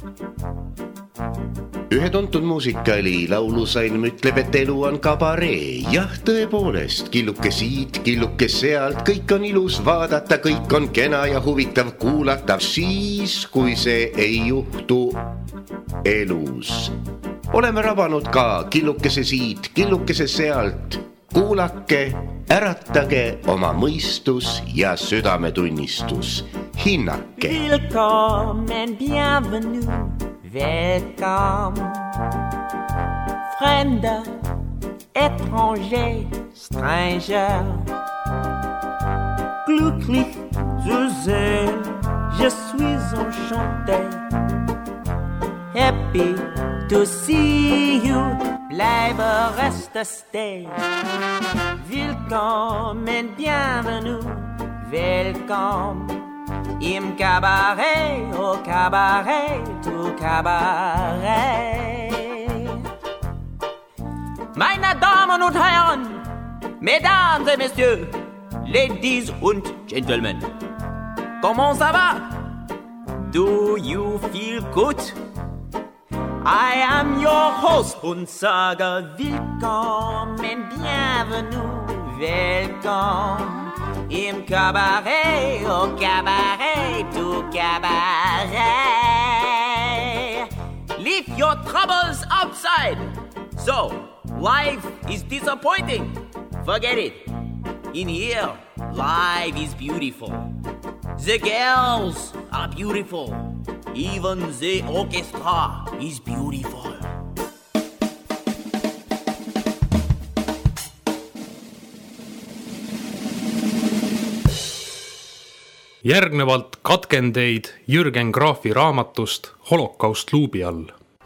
Ühe tuntud muusikali laulusalm ütleb, et elu on kabaree. Jah, tõepoolest, killuke siit, killuke sealt, kõik on ilus vaadata, kõik on kena ja huvitav kuulata. Siis, kui see ei juhtu elus. Oleme rabanud ka killukese siit, killukese sealt. Kuulake, äratage oma mõistus ja südametunnistus. Hinnake. Willkommen, bienvenue. Welcome, fremde, étranger, stranger. Glücklich zu sehen, je suis enchanté. Happy to see you, bleibe, reste, stay. Willkommen, bienvenue, welcome. Im Cabaret, au Cabaret, tout Cabaret. Meine Damen und Herren, Mesdames et Messieurs, Ladies und Gentlemen, comment ça va? Do you feel good? I am your host und sage willkommen, bienvenue, welcome. Im Cabaret, au Cabaret, tout Cabaret. Leave your troubles outside. So, life is disappointing. Forget it. In here, life is beautiful. The girls are beautiful. Even the orchestra is beautiful. Järgnevalt katkendeid Jürgen Graafi raamatust Holokaust luubi all.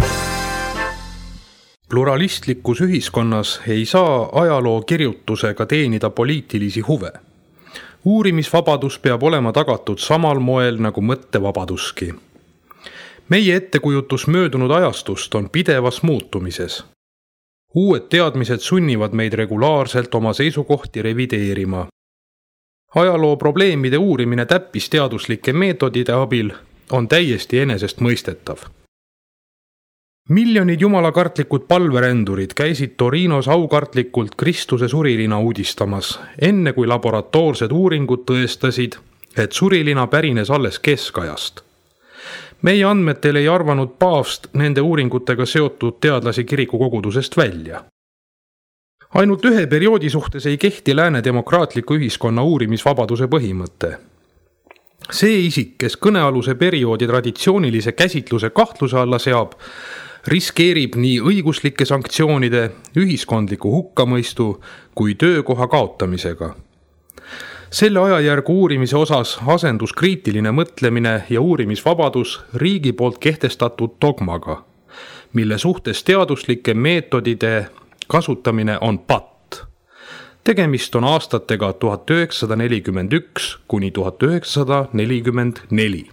Pluralistlikus ühiskonnas ei saa ajaloo kirjutusega teenida poliitilisi huve. Uurimisvabadus peab olema tagatud samal moel nagu mõttevabaduski. Meie ettekujutus möödunud ajastust on pidevas muutumises. Uued teadmised sunnivad meid regulaarselt oma seisukohti revideerima. Ajaloo probleemide uurimine täppisteaduslike meetodide abil on täiesti enesest mõistetav. Miljonid jumalakartlikud palverendurid käisid Torinos aukartlikult Kristuse surilina uudistamas, enne kui laboratoorsed uuringud tõestasid, et surilina pärines alles keskajast. Meie andmetel ei arvanud paavst nende uuringutega seotud teadlasi kirikukogudusest välja. Ainult ühe perioodi suhtes ei kehti lääne demokraatliku ühiskonna uurimisvabaduse põhimõte. See isik, kes kõnealuse perioodi traditsioonilise käsitluse kahtluse alla seab, riskeerib nii õiguslike sanktsioonide, ühiskondliku hukkamõistu kui töökoha kaotamisega. Selle ajajärgu uurimise osas asendus kriitiline mõtlemine ja uurimisvabadus riigi poolt kehtestatud dogmaga, mille suhtes teaduslike meetodide kasutamine on patt. Tegemist on aastatega 1941 kuni 1944.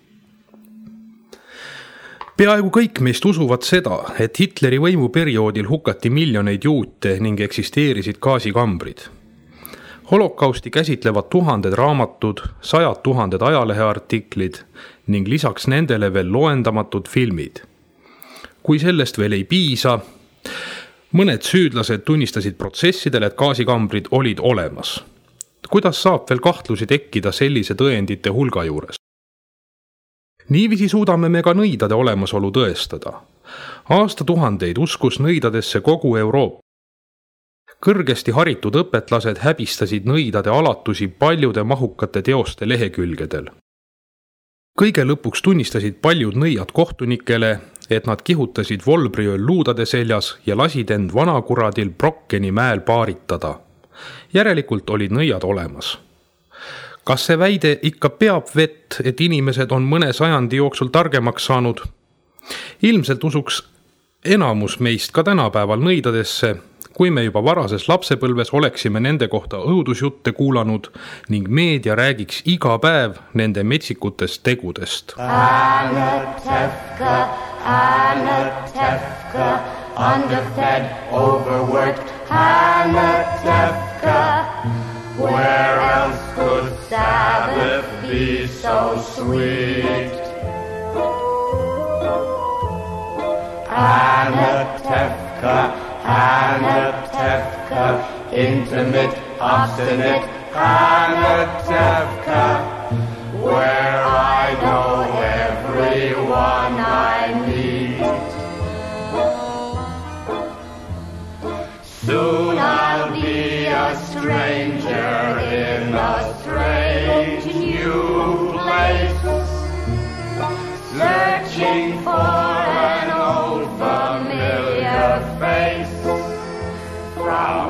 Peaaegu kõik meist usuvad seda, et Hitleri võimuperioodil hukati miljoneid juute ning eksisteerisid gaasikambrid. Holokausti käsitlevad tuhanded raamatud, 100 000 ajaleheartiklid ning lisaks nendele veel loendamatud filmid. Kui sellest veel ei piisa, mõned süüdlased tunnistasid protsessidele, et gaasikambrid olid olemas. Kuidas saab veel kahtlusi tekkida sellise tõendite hulga juures? Niiviisi suudame me ka nõidade olemasolu tõestada. Aastatuhandeid uskus nõidadesse kogu Euroopa. Kõrgesti haritud õpetlased häbistasid nõidade alatusi paljude mahukate teoste lehekülgedel. Kõige lõpuks tunnistasid paljud nõiad kohtunikele, et nad kihutasid Volbriööl luudade seljas ja lasid end vanakuradil Brockeni mäel paaritada. Järelikult olid nõiad olemas. Kas see väide ikka peab vett, et inimesed on mõne sajandi jooksul targemaks saanud? Ilmselt usuks enamus meist ka tänapäeval nõidadesse, kui me juba varases lapsepõlves oleksime nende kohta õudusjutte kuulanud ning meedia räägiks iga päev nende metsikutest tegudest. Anatevka, underfed, overworked, Anatevka. Where else could Sabbath be so sweet? Anatevka, Anatevka, intimate, obstinate Anatevka, where I know everyone I meet. Soon I'll be a stranger in a strange new place, searching for an old familiar face. From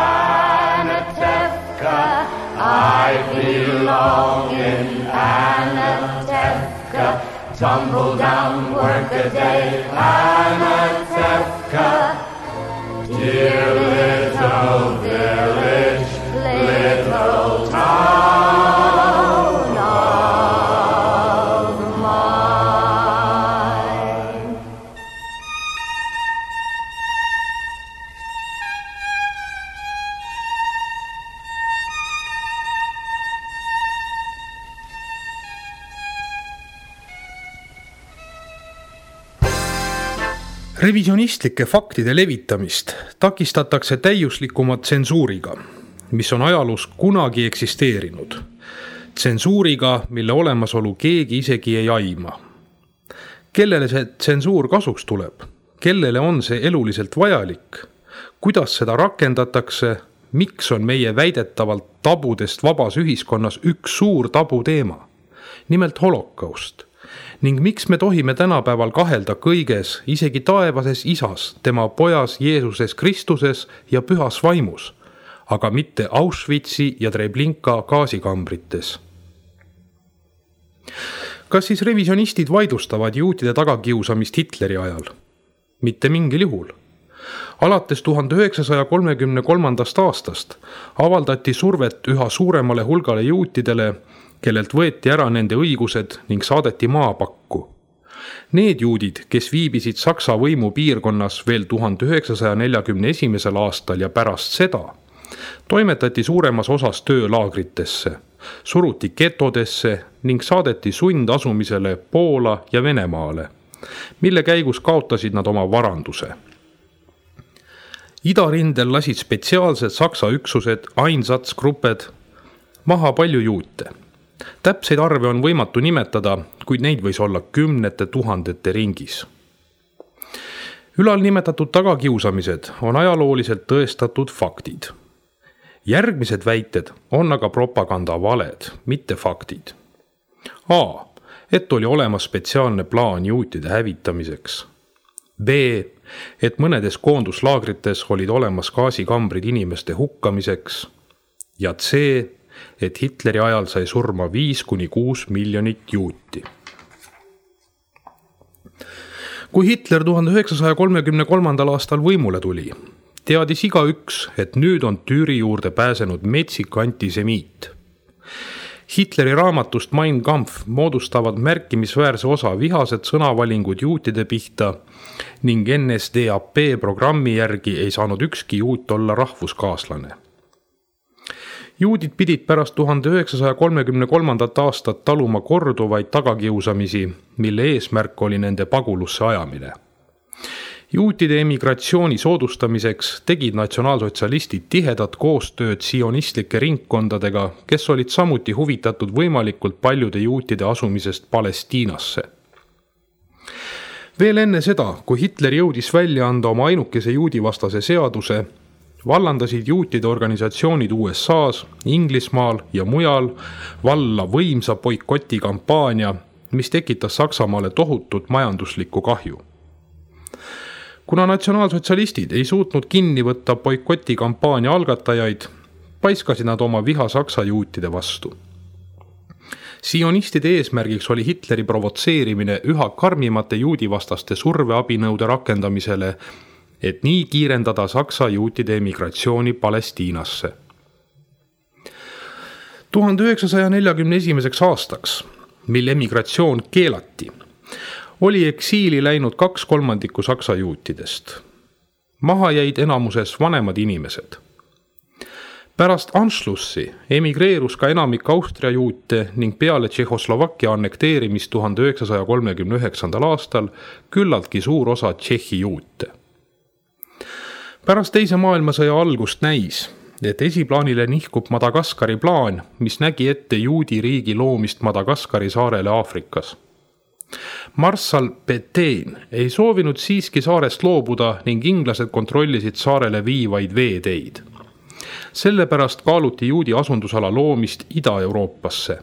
Anatevka I belong in Anatevka. Tumble down, work a day, Anatevka. Dear little village, little town of mine. Revisionistlike faktide levitamist takistatakse täiuslikuma tsensuuriga, mis on ajaloos kunagi eksisteerinud. Tsensuuriga, mille olemasolu keegi isegi ei aima. Kellele see tsensuur kasuks tuleb? Kellele on see eluliselt vajalik? Kuidas seda rakendatakse? Miks on meie väidetavalt tabudest vabas ühiskonnas üks suur tabuteema? Nimelt holokaust. Ning miks me tohime tänapäeval kahelda kõiges, isegi taevases isas, tema pojas Jeesuses Kristuses ja pühas vaimus, aga mitte Auschwitzi ja Treblinka gaasikambrites? Kas siis revisionistid vaidlustavad juutide tagakiusamist Hitleri ajal? Mitte mingil juhul. Alates 1933. aastast avaldati survet üha suuremale hulgale juutidele, kellelt võeti ära nende õigused ning saadeti maapakku. Need juudid, kes viibisid Saksa võimu piirkonnas veel 1941. aastal ja pärast seda, toimetati suuremas osas töölaagritesse, suruti getodesse ning saadeti sundasumisele Poola ja Venemaale, mille käigus kaotasid nad oma varanduse. Idarindel lasid spetsiaalsed Saksa üksused Einsatzgrupped maha palju juute. Täpseid arve on võimatu nimetada, kuid neid võis olla 10 000 ringis. Ülal nimetatud tagakiusamised on ajalooliselt tõestatud faktid. Järgmised väited on aga propaganda valed, mitte faktid. A. Et oli olemas spetsiaalne plaan juutide hävitamiseks. B. Et mõnedes koonduslaagrites olid olemas gaasikambrid inimeste hukkamiseks. Ja C. Et Hitleri ajal sai surma 5–6 miljonit juuti. Kui Hitler 1933. aastal võimule tuli, teadis igaüks, et nüüd on Tüüri juurde pääsenud metsik antisemiit. Hitleri raamatust Mein Kampf moodustavad märkimisväärse osa vihased sõnavalingud juutide pihta ning NSDAP programmi järgi ei saanud ükski juut olla rahvuskaaslane. Juudid pidid pärast 1933. aastat taluma korduvaid tagakiusamisi, mille eesmärk oli nende pagulusse ajamine. Juutide emigratsiooni soodustamiseks tegid natsionaalsotsialistid tihedat koostööd sionistlike ringkondadega, kes olid samuti huvitatud võimalikult paljude juutide asumisest Palestiinasse. Veel enne seda, kui Hitler jõudis välja anda oma ainukese juudivastase seaduse, vallandasid juutide organisatsioonid USAs, Inglismaal ja mujal valla võimsa boikoti kampaania, mis tekitas Saksamaale tohutut majanduslikku kahju. Kuna natsionaalsotsialistid ei suutnud kinni võtta boikoti kampaania algatajaid, paiskasid nad oma viha Saksa juutide vastu. Sionistide eesmärgiks oli Hitleri provotseerimine üha karmimate juudivastaste surveabinõude rakendamisele, et nii kiirendada Saksa juutide emigratsiooni Palestiinasse. 1941. aastaks, mil emigratsioon keelati, oli eksiili läinud 2/3 Saksa juutidest. Maha jäid enamuses vanemad inimesed. Pärast Anschlussi emigreerus ka enamik Austria juute ning peale Tšehhoslovakkia annekteerimist 1939. aastal küllaltki suur osa Tšehhi juute. Pärast teise maailmasõja algust näis, et esiplaanile nihkub Madagaskari plaan, mis nägi ette juudi riigi loomist Madagaskari saarele Aafrikas. Marssal Pétain ei soovinud siiski saarest loobuda ning inglased kontrollisid saarele viivaid veeteid. Sellepärast kaaluti juudi asundusala loomist Ida-Euroopasse.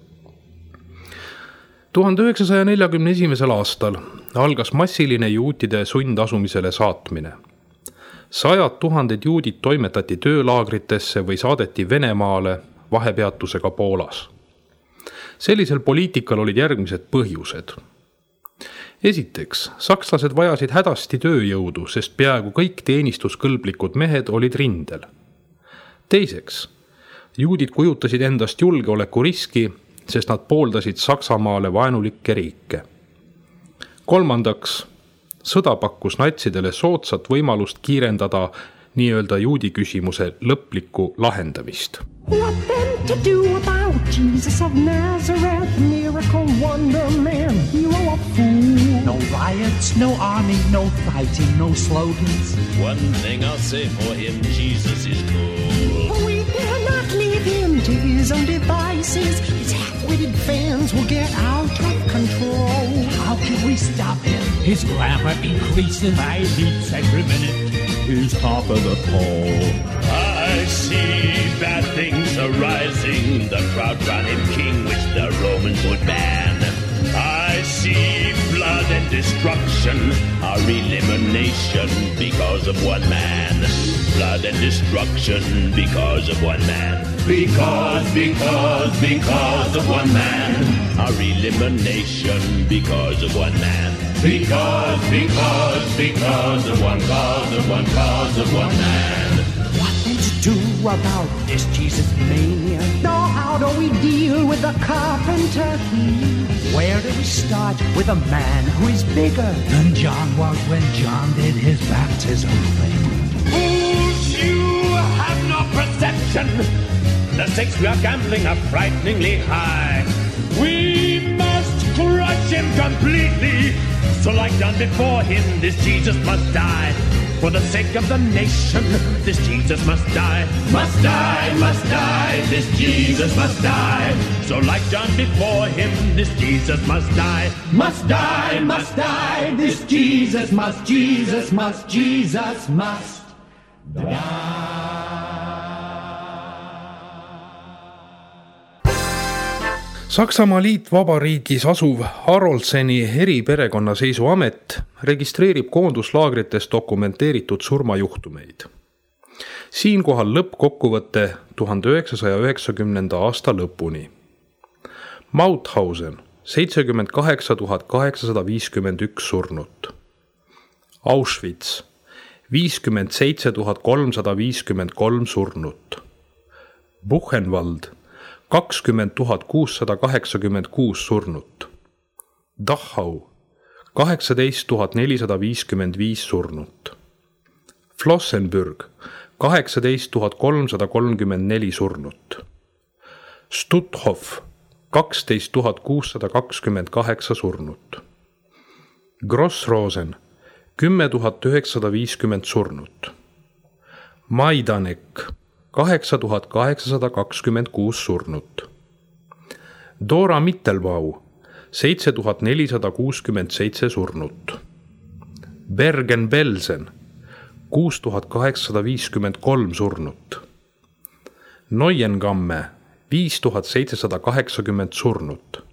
1941. aastal algas massiline juutide sundasumisele saatmine. 100 000 juudid toimetati töölaagritesse või saadeti Venemaale vahepeatusega Poolas. Sellisel poliitikal olid järgmised põhjused. Esiteks, sakslased vajasid hädasti tööjõudu, sest peaaegu kõik teenistuskõlblikud mehed olid rindel. Teiseks, juudid kujutasid endast julgeolekuriski, sest nad pooldasid Saksamaale vaenulikke riike. Kolmandaks, sõda pakkus natsidele soodsat võimalust kiirendada nii-öelda juudi küsimuse lõplikku lahendamist. What then to do about Jesus of Nazareth, miracle wonder man, hero of fool? No riots, no army, no fighting, no slogans. One thing I'll say for him, Jesus is cool. We dare not leave him to his own devices. His half-witted fans will get out of control. How can we stop him? His glamour increases by leaps every minute. He's top of the poll. I see bad things arising. The crowd crown him king, which the Romans would ban. I see blood and destruction, our elimination because of one man. Blood and destruction because of one man. Because of one man. Our elimination because of one man. Because of one cause of one man. What then to do about this Jesus mania? Now how do we deal with the carpenter here? Where do we start with a man who is bigger than John was when John did his baptism thing? Fools, you have no perception. The stakes we are gambling are frighteningly high. We must crush him completely. So like done before him, this Jesus must die. For the sake of the nation, this Jesus must die. Must die, this Jesus must die. So like John before him, this Jesus must die. Must die, this Jesus must die. Saksamaa Liitvabariigis asuv Haroldseni eriperekonnaseisuamet registreerib koonduslaagrites dokumenteeritud surmajuhtumeid. Siinkohal lõppkokkuvõte 1990. aasta lõpuni. Mauthausen 78 851 surnut. Auschwitz 57 353 surnut. Buchenwald 20 686 surnut. Dachau 18 455 surnut. Flossenbürg 18 334 surnut. Stutthof 12 628 surnut. Grossrosen 10 950 surnut. Majdanek 8826 surnut. Dora Mittelbau 7467 surnut. Bergen-Belsen 6853 surnut. Neuengamme 5780 surnut.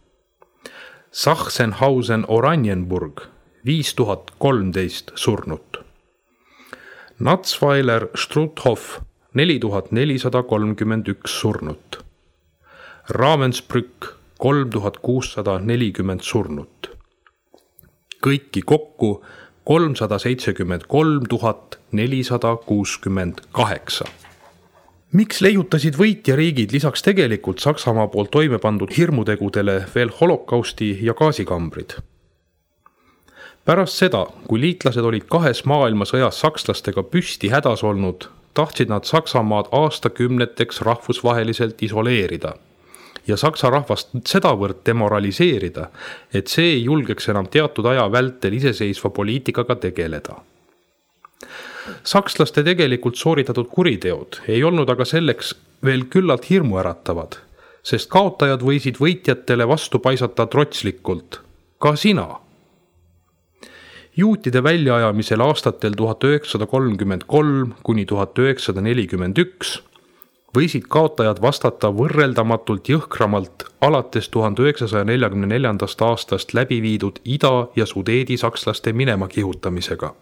Sachsenhausen-Oranienburg 5013 surnut. Natzweiler-Struthof 4431 surnut. Ravensbrück 3640 surnut. Kõiki kokku 373 468. Miks leiutasid võitjariigid lisaks tegelikult Saksamaa poolt toime pandud hirmutegudele veel holokausti ja gaasikambrid? Pärast seda, kui liitlased olid 2 maailmasõjas sakslastega püsti hädas olnud, tahtsid nad Saksamaad aastakümneteks rahvusvaheliselt isoleerida ja Saksa rahvast sedavõrd demoraliseerida, et see ei julgeks enam teatud aja vältel iseseisva poliitikaga tegeleda. Sakslaste tegelikult sooritatud kuriteod ei olnud aga selleks veel küllalt hirmuäratavad, sest kaotajad võisid võitjatele vastu paisata trotslikult. Ka sina. Juutide väljaajamisel aastatel 1933 kuni 1941 võisid kaotajad vastata võrreldamatult jõhkramalt alates 1944. aastast läbi viidud ida- ja sudeedi sakslaste minema kihutamisega.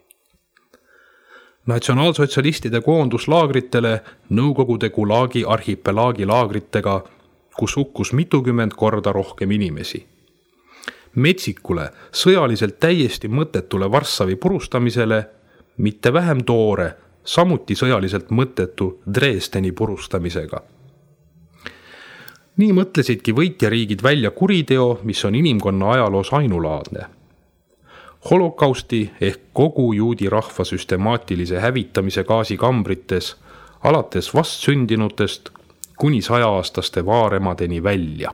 Natsionaalsotsialistide koonduslaagritele Nõukogude Gulagi arhipelaagi laagritega, kus hukkus mitukümmend korda rohkem inimesi. Metsikule, sõjaliselt täiesti mõttetule Varssavi purustamisele, mitte vähem toore, samuti sõjaliselt mõttetu Dresdeni purustamisega. Nii mõtlesidki võitjariigid välja kuriteo, mis on inimkonna ajaloos ainulaadne. Holokausti ehk kogu juudi rahva süstemaatilise hävitamise gaasikambrites, alates vastsündinutest kuni 100-aastaste vaaremadeni välja.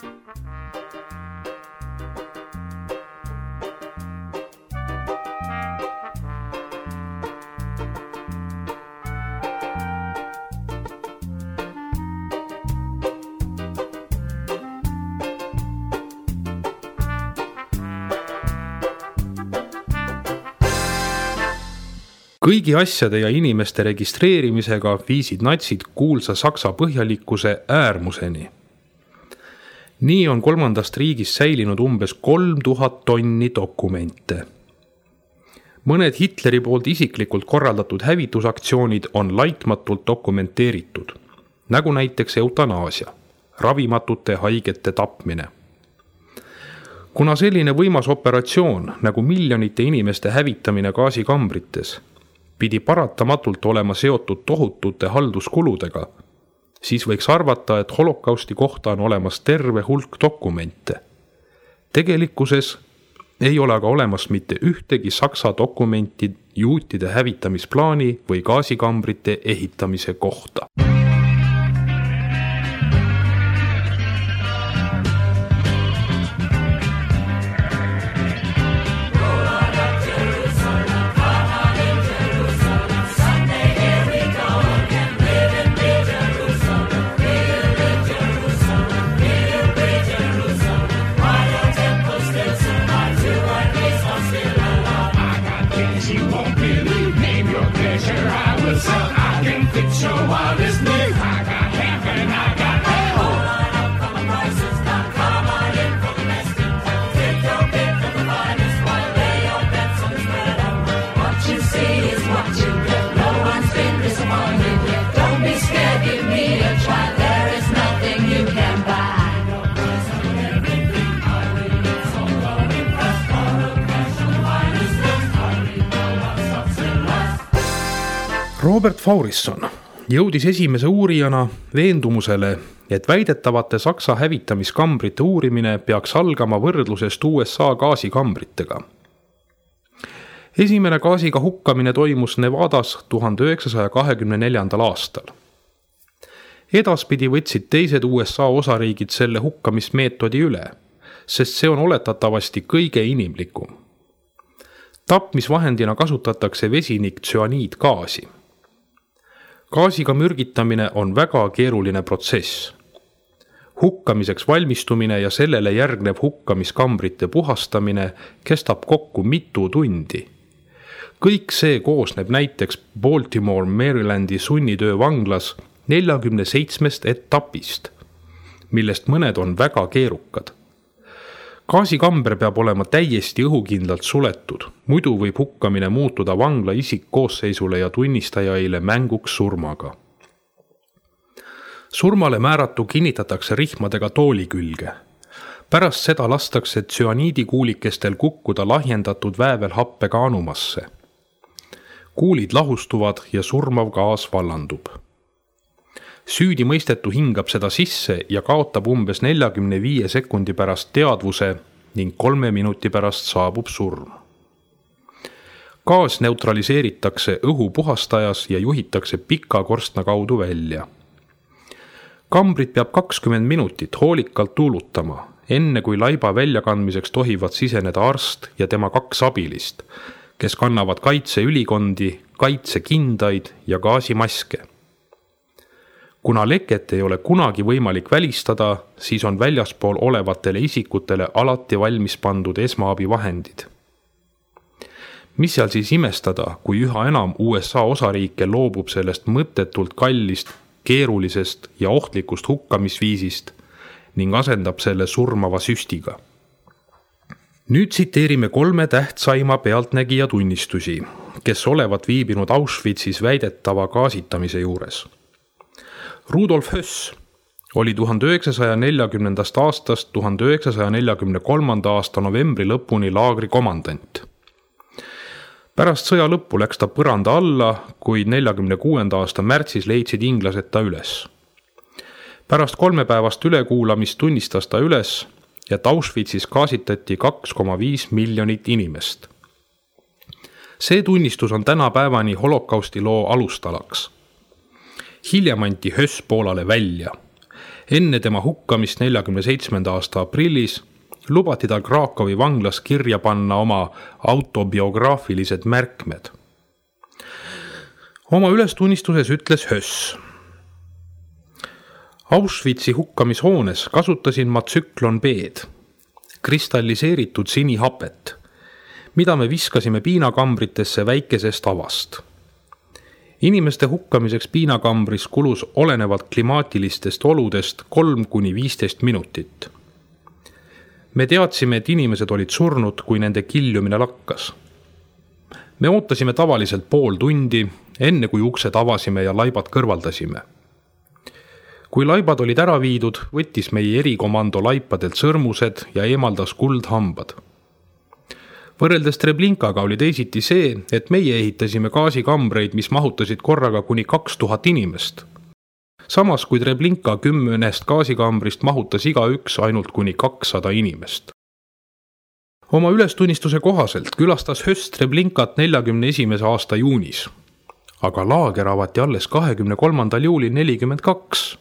Kõigi asjade ja inimeste registreerimisega viisid natsid kuulsa Saksa põhjalikkuse äärmuseni. Nii on 3. riigis säilinud umbes 3000 tonni dokumente. Mõned Hitleri poolt isiklikult korraldatud hävitusaktsioonid on laitmatult dokumenteeritud, nagu näiteks eutanaasia, ravimatute haigete tapmine. Kuna selline võimas operatsioon nagu miljonite inimeste hävitamine gaasikambrites pidi paratamatult olema seotud tohutute halduskuludega, siis võiks arvata, et holokausti kohta on olemas terve hulk dokumente. Tegelikkuses ei ole aga olemas mitte ühtegi Saksa dokumenti juutide hävitamisplaani või gaasikambrite ehitamise kohta. Robert Faurisson jõudis esimese uurijana veendumusele, et väidetavate Saksa hävitamiskambrite uurimine peaks algama võrdlusest USA gaasikambritega. Esimene gaasiga hukkamine toimus Nevadas 1924. aastal. Edaspidi võtsid teised USA osariigid selle hukkamismeetodi üle, sest see on oletatavasti kõige inimlikum. Tapmisvahendina kasutatakse vesinik tsüaniidgaasi. Gaasiga mürgitamine on väga keeruline protsess. Hukkamiseks valmistumine ja sellele järgnev hukkamiskambrite puhastamine kestab kokku mitu tundi. Kõik see koosneb näiteks Baltimore, Marylandi sunnitöö vanglas 47 etapist, millest mõned on väga keerukad. Gaasikamber peab olema täiesti õhukindlalt suletud, muidu võib hukkamine muutuda vangla isikkoosseisule ja tunnistajaile mänguks surmaga. Surmale määratu kinnitatakse rihmadega tooli külge. Pärast seda lastakse tsüaniidikuulikestel kukkuda lahjendatud väävelhappega anumasse. Kuulid lahustuvad ja surmav gaas vallandub. Süüdi mõistetu hingab seda sisse ja kaotab umbes 45 sekundi pärast teadvuse ning 3 minuti pärast saabub surm. Gaas neutraliseeritakse õhu puhastajas ja juhitakse pika korstna kaudu välja. Kambrit peab 20 minutit hoolikalt tuulutama, enne kui laiba väljakandmiseks tohivad siseneda arst ja tema 2 abilist, kes kannavad kaitseülikondi, kaitsekindaid ja gaasimaske. Kuna leket ei ole kunagi võimalik välistada, siis on väljaspool olevatele isikutele alati valmis pandud esmaabivahendid. Mis seal siis imestada, kui üha enam USA osariike loobub sellest mõttetult kallist, keerulisest ja ohtlikust hukkamisviisist ning asendab selle surmava süstiga. Nüüd tsiteerime 3 tähtsaima pealtnägija tunnistusi, kes olevat viibinud Auschwitzis väidetava gaasitamise juures. Rudolf Höss oli 1940. aastast 1943. aasta novembri lõpuni laagri komandant. Pärast sõja lõppu läks ta põranda alla, kuid 46. aasta märtsis leidsid inglased ta üles. Pärast 3 päevast ülekuulamist tunnistas ta üles, et Auschwitzis gaasitati 2,5 miljonit inimest. See tunnistus on tänapäevani holokausti loo alustalaks. Hiljem anti Höss Poolale välja. Enne tema hukkamist 47. aasta aprillis lubati tal Krakowi vanglas kirja panna oma autobiograafilised märkmed. Oma ülestunnistuses ütles Höss: Auschwitzi hukkamishoones kasutasin ma tsüklon B-d, kristalliseeritud sinihapet, mida me viskasime piinakambritesse väikesest avast. Inimeste hukkamiseks piinakambris kulus olenevalt klimaatilistest oludest 3–15 minutit. Me teadsime, et inimesed olid surnud, kui nende kiljumine lakkas. Me ootasime tavaliselt pool tundi, enne kui uksed avasime ja laibad kõrvaldasime. Kui laibad olid ära viidud, võttis meie erikomando laipadelt sõrmused ja eemaldas kuldhambad. Võrreldes Treblinkaga oli teisiti see, et meie ehitasime gaasikambreid, mis mahutasid korraga kuni 2000 inimest. Samas kui Treblinka 10 gaasikambrist mahutas igaüks ainult kuni 200 inimest. Oma ülestunnistuse kohaselt külastas Höss Treblinkat 41. aasta juunis, aga laager avati alles 23. juulil 42.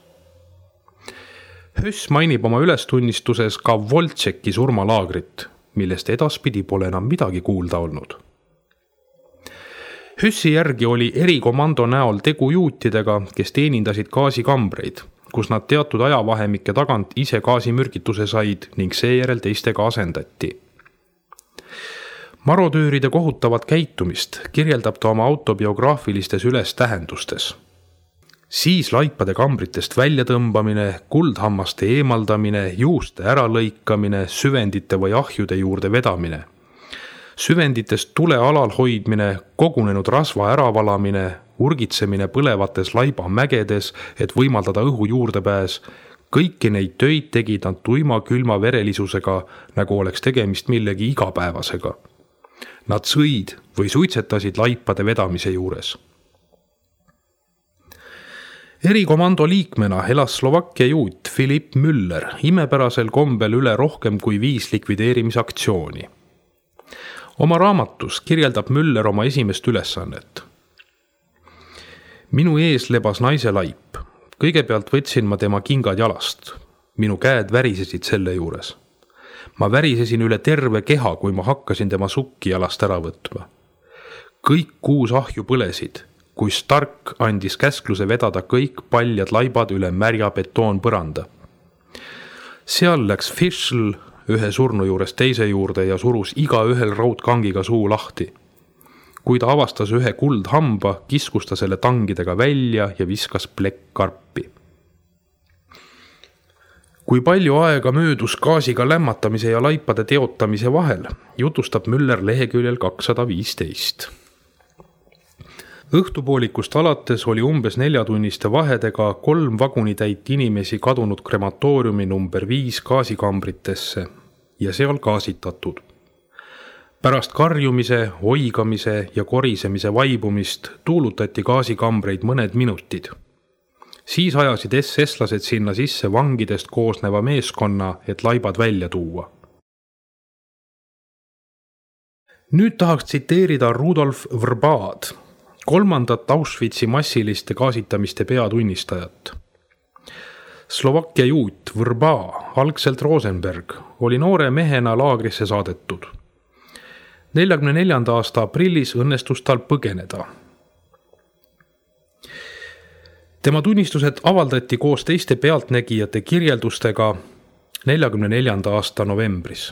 Höss mainib oma ülestunnistuses ka Voltšeki surmalaagrit, millest edaspidi pole enam midagi kuulda olnud. Hössi järgi oli erikomando näol tegu juutidega, kes teenindasid gaasikambreid, kus nad teatud ajavahemike tagant ise gaasimürgituse said ning seejärel teistega asendati. Marodööride kohutavat käitumist kirjeldab ta oma autobiograafilistes ülestähendustes. Siis laipade kambritest väljatõmbamine, kuldhammaste eemaldamine, juuste äralõikamine, süvendite või ahjude juurde vedamine. Süvenditest tule alal hoidmine, kogunenud rasva äravalamine, urgitsemine põlevates laiba mägedes, et võimaldada õhu juurdepääs. Kõiki neid töid tegid nad tuima külma verelisusega, nagu oleks tegemist millegi igapäevasega. Nad sõid või suitsetasid laipade vedamise juures. Erikomando liikmena elas Slovakkia juut Filip Müller imepärasel kombel üle rohkem kui 5 likvideerimisaktsiooni. Oma raamatus kirjeldab Müller oma esimest ülesannet. Minu ees lebas naise laip. Kõigepealt võtsin ma tema kingad jalast. Minu käed värisesid selle juures. Ma värisesin üle terve keha, kui ma hakkasin tema sukki jalast ära võtma. Kõik 6 ahju põlesid, kui Stark andis käskluse vedada kõik paljad laibad üle märja betoonpõranda. Seal läks Fischl ühe surnu juures teise juurde ja surus iga ühel raudkangiga suu lahti. Kui ta avastas ühe kuldhamba, kiskus ta selle tangidega välja ja viskas plekkkarpi. Kui palju aega möödus gaasiga lämmatamise ja laipade teotamise vahel, jutustab Müller leheküljel 215. Õhtupoolikust alates oli umbes 4-tunniste vahedega 3 vagunitäit inimesi kadunud krematooriumi number 5 gaasikambritesse ja seal gaasitatud. Pärast karjumise, oigamise ja korisemise vaibumist tuulutati gaasikambreid mõned minutid. Siis ajasid SS-lased sinna sisse vangidest koosneva meeskonna, et laibad välja tuua. Nüüd tahaks tsiteerida Rudolf Vrbaad, 3. Auschwitzi massiliste gaasitamiste peatunnistajat. Slovakkia juut Vrba, algselt Rosenberg, oli noore mehena laagrisse saadetud. 44. aasta aprillis õnnestus tal põgeneda. Tema tunnistused avaldati koos teiste pealtnägijate kirjeldustega 44. aasta novembris.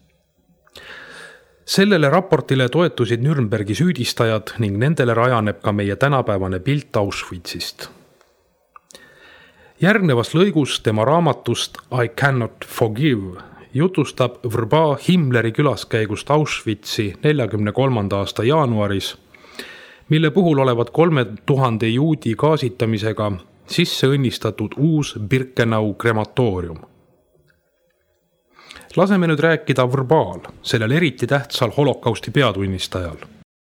Sellele raportile toetusid Nürnbergi süüdistajad ning nendele rajaneb ka meie tänapäevane pilt Auschwitzist. Järgnevas lõigus tema raamatust I Cannot Forgive jutustab Vrba Himmleri külaskäigust Auschwitzi 43. aasta jaanuaris, mille puhul olevat 3000 juudi gaasitamisega sisse õnnistatud uus Birkenau krematoorium. Laseme nüüd rääkida Vrbaal, sellel eriti tähtsal holokausti peatunnistajal.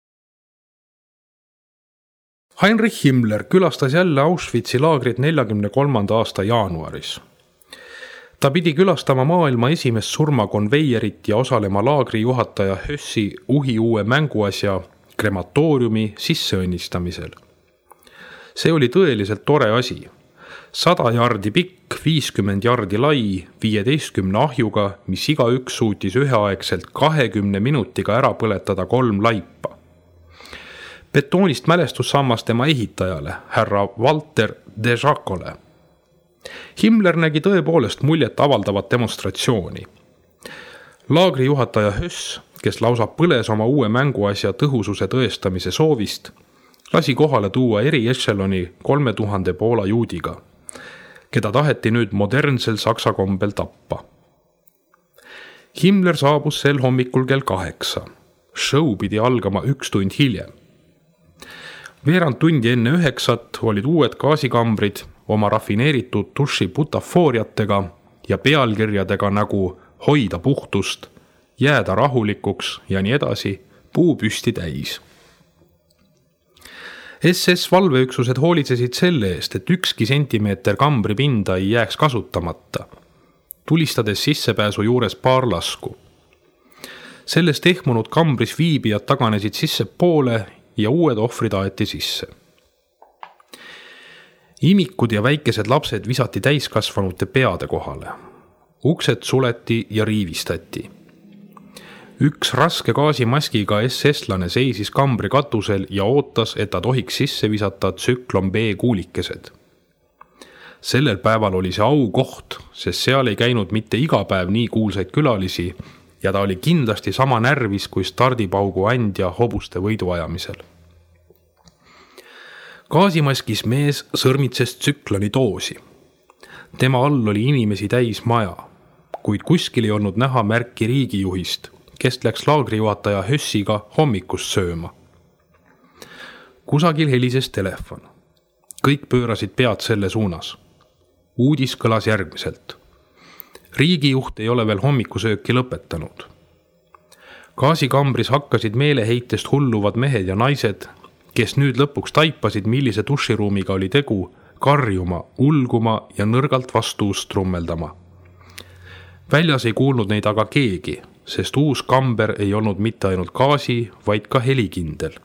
Heinrich Himmler külastas jälle Auschwitzi laagrit 43. aasta jaanuaris. Ta pidi külastama maailma esimest surmakonveierit ja osalema laagri juhataja Hössi uue mänguasja krematooriumi sisseõnnistamisel. See oli tõeliselt tore asi. 100 jardi pikk, 50 jardi lai, 15 ahjuga, mis igaüks suutis üheaegselt 20 minutiga ära põletada 3 laipa. Betoonist mälestussammas tema ehitajale, härra Walter de Jacole. Himmler nägi tõepoolest muljet avaldavat demonstratsiooni. Laagri juhataja Höss, kes lausa põles oma uue mänguasja tõhususe tõestamise soovist, lasi kohale tuua eriešeloni 3000 Poola juudiga, keda taheti nüüd modernsel saksa kombel tappa. Himmler saabus sel hommikul kell 8. Show pidi algama 1 tund hiljem. Veerand tundi enne 9 olid uued gaasikambrid oma rafineeritud duši butafooriatega ja pealkirjadega nagu hoida puhtust, jääda rahulikuks ja nii edasi puupüsti täis. SS valveüksused hoolitsesid selle eest, et 1 sentimeeter kambri pinda ei jääks kasutamata, tulistades sissepääsu juures paar lasku. Sellest ehmunud kambris viibijad taganesid sisse poole ja uued ohvrid aeti sisse. Imikud ja väikesed lapsed visati täiskasvanute peade kohale. Uksed suleti ja riivistati. 1 raske gaasimaskiga SS-lane seisis kambri katusel ja ootas, et ta tohiks sisse visata tsüklon B kuulikesed. Sellel päeval oli see aukoht, sest seal ei käinud mitte iga päev nii kuulsaid külalisi ja ta oli kindlasti sama närvis kui stardipaugu andja hobuste võiduajamisel. Gaasimaskis mees sõrmitses tsükloni doosi. Tema all oli inimesi täis maja, kuid kuskil ei olnud näha märki riigijuhist, kes läks laagrijuhataja Hössiga hommikust sööma. Kusagil helises telefon. Kõik pöörasid pead selle suunas. Uudis kõlas järgmiselt. Riigijuht ei ole veel hommikusööki lõpetanud. Gaasikambris hakkasid meeleheitest hulluvad mehed ja naised, kes nüüd lõpuks taipasid, millise duširuumiga oli tegu, karjuma, ulguma ja nõrgalt vastuust trummeldama. Väljas ei kuulnud neid aga keegi, sest uus kamber ei olnud mitte ainult gaasi, vaid ka helikindel.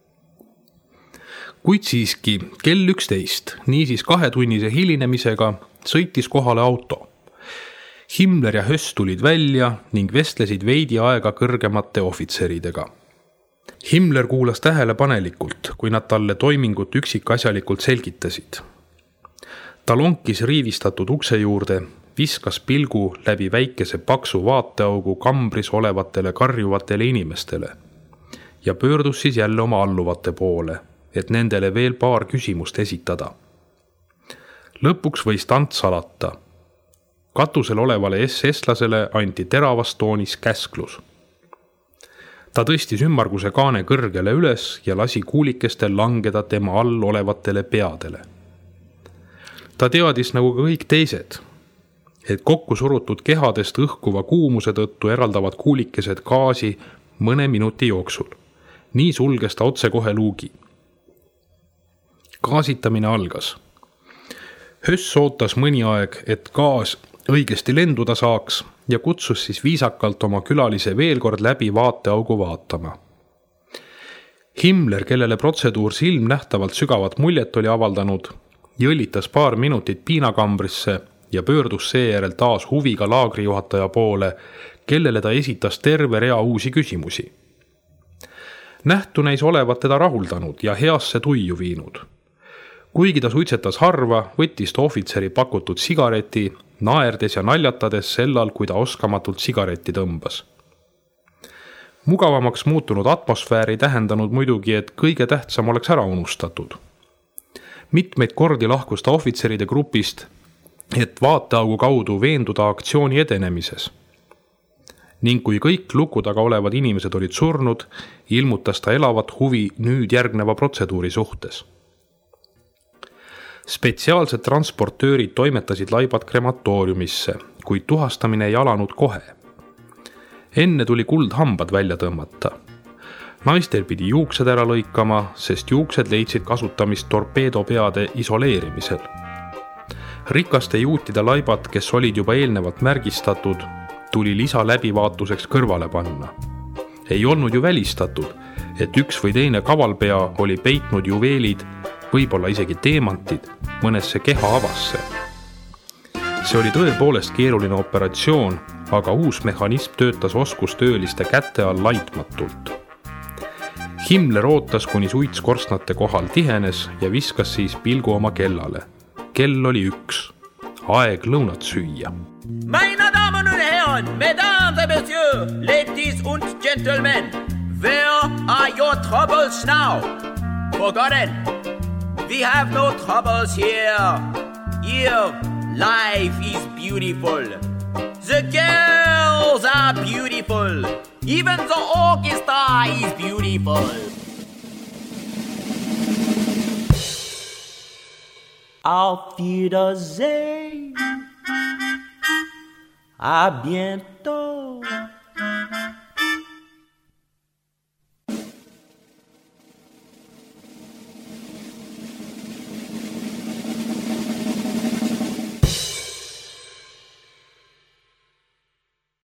Kuid siiski kell 11, niisiis 2-tunnise hilinemisega, sõitis kohale auto. Himmler ja Höss tulid välja ning vestlesid veidi aega kõrgemate ohvitseridega. Himmler kuulas tähelepanelikult, kui nad talle toimingut üksikasjalikult selgitasid. Ta lonkis riivistatud ukse juurde, viskas pilgu läbi väikese paksu vaateaugu kambris olevatele karjuvatele inimestele ja pöördus siis jälle oma alluvate poole, et nendele veel paar küsimust esitada. Lõpuks võis tants alata. Katusel olevale SS-lasele anti teravas toonis käsklus. Ta tõstis ümmarguse kaane kõrgele üles ja lasi kuulikestel langeda tema all olevatele peadele. Ta teadis nagu kõik teised, et kokku surutud kehadest õhkuva kuumuse tõttu eraldavad kuulikesed gaasi mõne minuti jooksul. Nii sulges ta otse kohe luugi. Gaasitamine algas. Höss ootas mõni aeg, et gaas õigesti lenduda saaks ja kutsus siis viisakalt oma külalise veel kord läbi vaateaugu vaatama. Himmler, kellele protseduur silmnähtavalt sügavat muljet oli avaldanud, jõllitas paar minutit piinakambrisse ja pöördus seejärel taas huviga laagrijuhataja poole, kellele ta esitas terve rea uusi küsimusi. Nähtu näis olevat teda rahuldanud ja heasse tuiu viinud. Kuigi ta suitsetas harva, võttis ta ohvitseri pakutud sigareti, naerdes ja naljatades sellal, kui ta oskamatult sigaretti tõmbas. Mugavamaks muutunud atmosfääri tähendanud muidugi, et kõige tähtsam oleks ära unustatud. Mitmeid kordi lahkus ta ohvitseride grupist, et vaateaugu kaudu veenduda aktsiooni edenemises. Ning kui kõik luku taga olevad inimesed olid surnud, ilmutas ta elavat huvi nüüd järgneva protseduuri suhtes. Spetsiaalsed transportöörid toimetasid laibad krematooriumisse, kuid tuhastamine ei alanud kohe. Enne tuli kuldhambad välja tõmmata. Naistel pidi juuksed ära lõikama, sest juuksed leidsid kasutamist torpeedopeade isoleerimisel. Rikaste juutide laibad, kes olid juba eelnevalt märgistatud, tuli lisa läbivaatuseks kõrvale panna. Ei olnud ju välistatud, et üks või teine kavalpea oli peitnud juveelid, võib-olla isegi teemantid, mõnesse keha avasse. See oli tõepoolest keeruline operatsioon, aga uus mehhanism töötas oskustööliste käte all laitmatult. Himmler ootas, kuni suits korstnate kohal tihenes ja viskas siis pilgu oma kellale. Kell oli 1. Aeg lõunat süüa. Meine Damen und Herren, Mesdames et Messieurs, ladies und gentlemen, where are your troubles now? Forgotten. We have no troubles here. Here, life is beautiful. The girls are beautiful. Even the orchestra is beautiful. Auf Wiedersehen. À bientôt.